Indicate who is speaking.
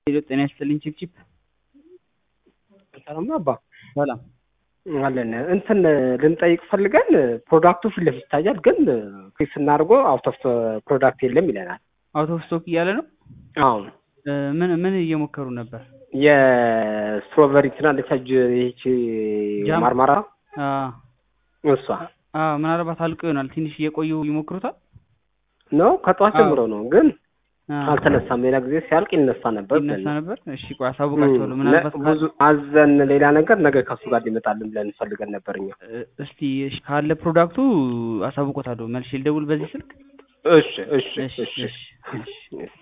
Speaker 1: ጤና ይስጥልኝ ቺፕ
Speaker 2: ሰላም ነው አባ
Speaker 1: ሰላም
Speaker 2: አለን እንትን ልንጠይቅ ፈልገን ፕሮዳክቱ ፊት ለፊት ይታያል ግን ክሊክ ስናደርገው አውት ኦፍ ፕሮዳክት የለም ይለናል።
Speaker 1: አውት ኦፍ ስቶክ እያለ ነው።
Speaker 2: አዎ
Speaker 1: ምን እየሞከሩ ነበር?
Speaker 2: የስትሮበሪ ትናለች ይቺ ማርማራ እሷ
Speaker 1: ምናልባት አልቆ ይሆናል ትንሽ እየቆዩ ይሞክሩታል
Speaker 2: ነው ከጧት ጀምሮ ነው ግን አልተነሳም። ሌላ ጊዜ ሲያልቅ ይነሳ ነበር።
Speaker 1: እሺ ቆይ አሳውቃቸዋለሁ። ምናልባት
Speaker 2: ብዙ አዘን ሌላ ነገር ነገ ከሱ ጋር ሊመጣልን ብለን ፈልገን ነበርኛ።
Speaker 1: እስቲ ካለ ፕሮዳክቱ አሳውቆታለሁ። መልሼ ልደውል በዚህ ስልክ።
Speaker 2: እሺ